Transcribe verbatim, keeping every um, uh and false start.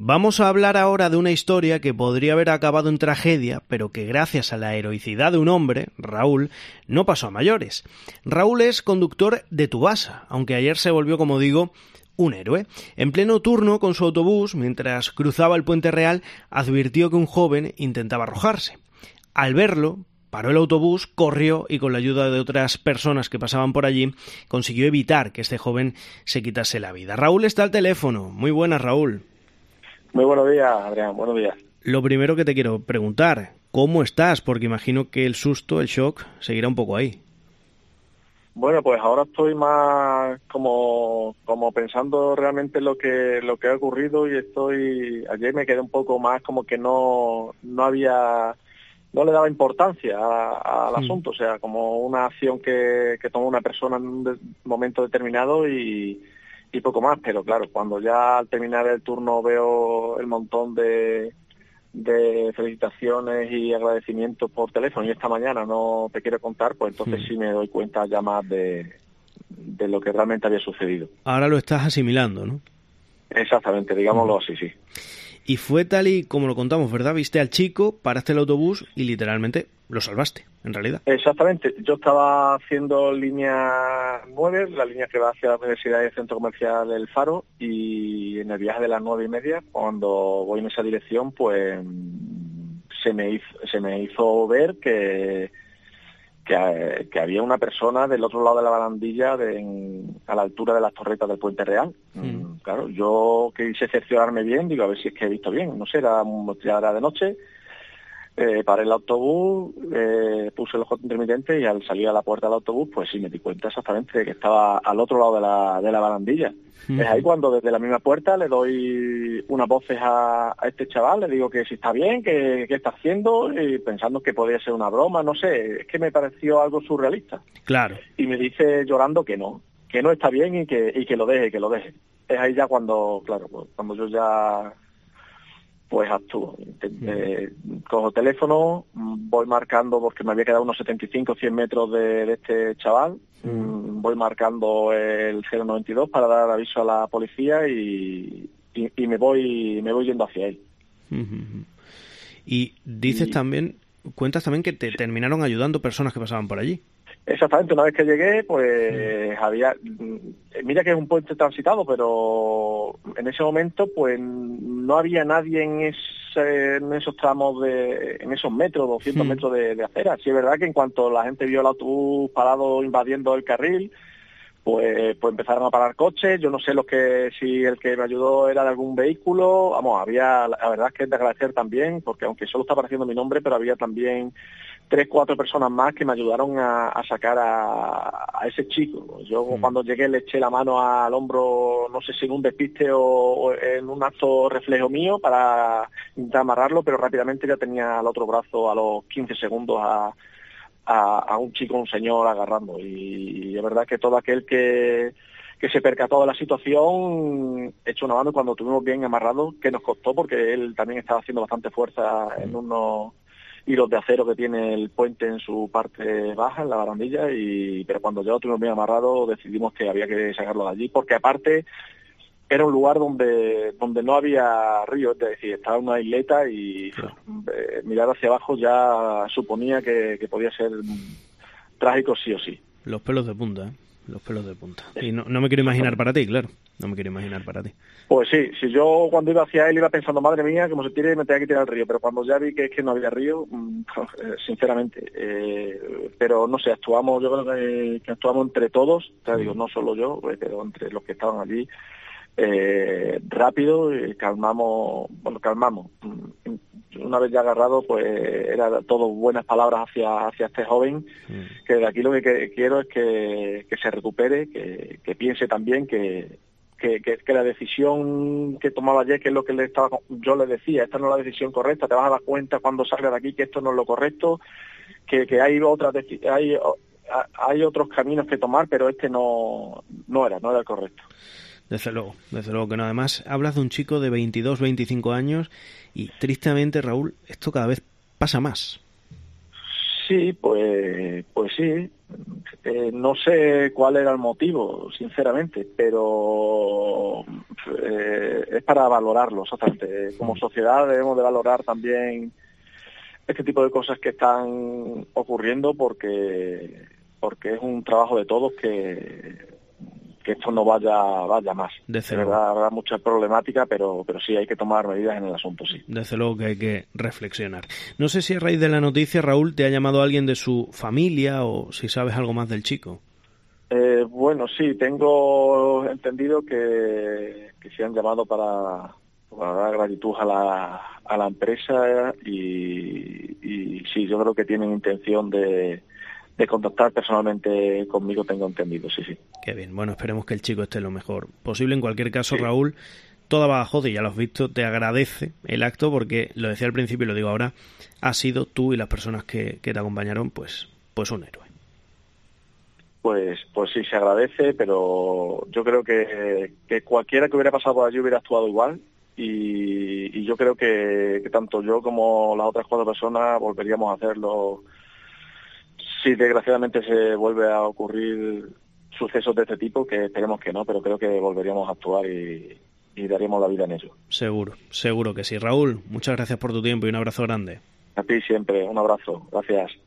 Vamos a hablar ahora de una historia que podría haber acabado en tragedia, pero que gracias a la heroicidad de un hombre, Raúl, no pasó a mayores. Raúl es conductor de Tubasa, aunque ayer se volvió, como digo, un héroe. En pleno turno con su autobús, mientras cruzaba el Puente Real, advirtió que un joven intentaba arrojarse. Al verlo, paró el autobús, corrió y con la ayuda de otras personas que pasaban por allí, consiguió evitar que este joven se quitase la vida. Raúl está al teléfono. Muy buenas, Raúl. Muy buenos días, Adrián, buenos días. Lo primero que te quiero preguntar, ¿cómo estás? Porque imagino que el susto, el shock, seguirá un poco ahí. Bueno, pues ahora estoy más como como pensando realmente lo que lo que ha ocurrido y estoy ayer me quedé un poco más como que no no había no le daba importancia a, al mm. asunto, o sea, como una acción que, que tomó una persona en un de, momento determinado y y poco más, pero claro, cuando ya al terminar el turno veo el montón de, de felicitaciones y agradecimientos por teléfono y esta mañana no te quiero contar, pues entonces sí, sí me doy cuenta ya más de, de lo que realmente había sucedido. Ahora lo estás asimilando, ¿no? Exactamente, digámoslo así, sí. Y fue tal y como lo contamos, ¿verdad? Viste al chico, paraste el autobús y literalmente lo salvaste, en realidad. Exactamente. Yo estaba haciendo línea nueve, la línea que va hacia la Universidad del Centro Comercial El Faro, y en el viaje de las nueve y media, cuando voy en esa dirección, pues se me hizo, se me hizo ver que, que, que había una persona del otro lado de la barandilla de, en, a la altura de las torretas del Puente Real. Mm. Claro, yo quise cerciorarme bien, digo, a ver si es que he visto bien. No sé, era, ya era de noche. Eh, paré el autobús, eh, puse el ojo intermitente y al salir a la puerta del autobús, pues sí me di cuenta exactamente de que estaba al otro lado de la, de la barandilla. Uh-huh. Es ahí cuando desde la misma puerta le doy unas voces a, a este chaval, le digo que si está bien, que, que está haciendo, y pensando que podía ser una broma, no sé, es que me pareció algo surrealista. Claro. Y me dice llorando que no, que no está bien y que, y que lo deje, que lo deje. Es ahí ya cuando, claro, cuando yo ya... pues actúo. Eh, cojo teléfono, voy marcando, porque me había quedado unos setenta y cinco, cien metros de, de este chaval, mm. voy marcando el cero noventa y dos para dar aviso a la policía y, y, y me voy me voy yendo hacia él. Uh-huh. Y dices y, también, cuentas también que te terminaron ayudando personas que pasaban por allí. Exactamente, una vez que llegué, pues había, mira que es un puente transitado, pero en ese momento pues no había nadie en ese, en esos tramos de, en esos metros, doscientos sí. metros de, de acera. Sí es verdad que en cuanto la gente vio el autobús parado invadiendo el carril, pues, pues empezaron a parar coches. Yo no sé los que si el que me ayudó era de algún vehículo. Vamos, había, la verdad es que es de agradecer también, porque aunque solo está apareciendo mi nombre, pero había también tres, cuatro personas más que me ayudaron a, a sacar a, a ese chico. Yo mm. cuando llegué le eché la mano al hombro, no sé si en un despiste o, o en un acto reflejo mío para intentar amarrarlo, pero rápidamente ya tenía al otro brazo a los quince segundos a, a, a un chico, un señor agarrando. Y, y es verdad que todo aquel que que se percató de la situación, echó una mano cuando tuvimos bien amarrado, que nos costó porque él también estaba haciendo bastante fuerza en unos hilos de acero que tiene el puente en su parte baja, en la barandilla, y pero cuando ya lo tuvimos bien amarrado decidimos que había que sacarlo de allí, porque aparte era un lugar donde donde no había río, es decir, estaba en una isleta y eh, mirar hacia abajo ya suponía que, que podía ser trágico sí o sí. Los pelos de punta, ¿eh? Los pelos de punta. Y no, no me quiero imaginar para ti, claro. No me quiero imaginar para ti. Pues sí, si yo cuando iba hacia él iba pensando, madre mía, como se tire me tenía que tirar al río, pero cuando ya vi que es que no había río, sinceramente, eh, pero no sé, actuamos, yo creo que, que actuamos entre todos, o sea, digo, no solo yo, pero entre los que estaban allí, eh, rápido, eh, calmamos, bueno, calmamos. Una vez ya agarrado, pues era todo buenas palabras hacia hacia este joven, mm. que de aquí lo que, que quiero es que, que se recupere, que, que piense también que, que, que, que la decisión que tomaba ayer, que es lo que le estaba, yo le decía, esta no es la decisión correcta, te vas a dar cuenta cuando salgas de aquí que esto no es lo correcto, que, que hay otras hay, hay otros caminos que tomar, pero este no, no era, no era el correcto. Desde luego, desde luego que no. Además, hablas de un chico de veintidós, veinticinco años y tristemente, Raúl, esto cada vez pasa más. Sí, pues, pues sí. Eh, no sé cuál era el motivo, sinceramente, pero eh, es para valorarlo, exactamente. Como sociedad debemos de valorar también este tipo de cosas que están ocurriendo porque porque es un trabajo de todos que que esto no vaya vaya más. Desde De luego. verdad habrá mucha problemática, pero pero sí hay que tomar medidas en el asunto, sí. Desde luego que hay que reflexionar. No sé si a raíz de la noticia, Raúl, te ha llamado alguien de su familia o si sabes algo más del chico. Eh, bueno, sí, tengo entendido que, que se han llamado para, para dar gratitud a la, a la empresa y, y sí, yo creo que tienen intención de, de contactar personalmente conmigo, tengo entendido, sí, sí. Qué bien, bueno, esperemos que el chico esté lo mejor posible. En cualquier caso, Sí. Raúl, toda Badajoz, y ya lo has visto, te agradece el acto porque, lo decía al principio y lo digo ahora, has sido tú y las personas que, que te acompañaron, pues, pues un héroe. Pues, pues sí, se agradece, pero yo creo que, que cualquiera que hubiera pasado por allí hubiera actuado igual y, y yo creo que, que tanto yo como las otras cuatro personas volveríamos a hacerlo si desgraciadamente se vuelve a ocurrir sucesos de este tipo, que esperemos que no, pero creo que volveríamos a actuar y, y daríamos la vida en ello. Seguro, seguro que sí. Raúl, muchas gracias por tu tiempo y un abrazo grande. A ti siempre, un abrazo, gracias.